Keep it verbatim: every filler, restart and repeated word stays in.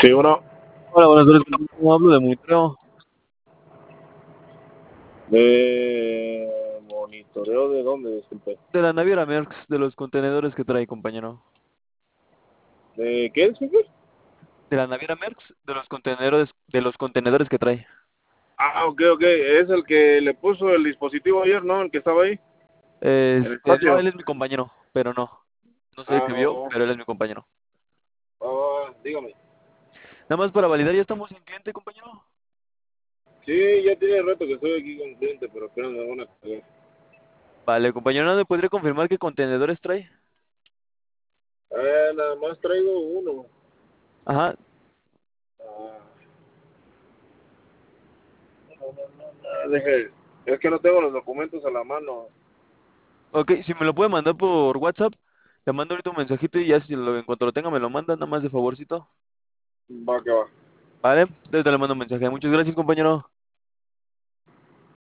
Sí, bueno, Hola, buenas tardes. ¿Cómo hablo de monitoreo? de monitoreo de dónde, disculpe. De la naviera Merckx, de los contenedores que trae, compañero. ¿De qué, disculpe? De la naviera Merckx, de los contenedores, de los contenedores que trae. Ah, ok, ok. Es el que le puso el dispositivo ayer, ¿no? El que estaba ahí, en el Este, no, él patio. es mi compañero, pero no. No sé el Ah, que vio, oh, pero él es mi compañero. oh, dígame. Nada más para validar, ¿ya estamos en cliente, compañero? Sí, ya tiene rato que estoy aquí con el cliente, pero apenas me van a cagar. Vale, compañero, ¿no me podría confirmar qué contenedores trae? Ah, nada más traigo uno. Ajá. Ah, no, no, no, no, deje. Es que no tengo los documentos a la mano. Ok, si me lo puede mandar por WhatsApp, le mando ahorita un mensajito y ya si lo, en cuanto lo tenga me lo manda, nada más de favorcito. Va que va. Vale, entonces le mando un mensaje. Muchas gracias, compañero.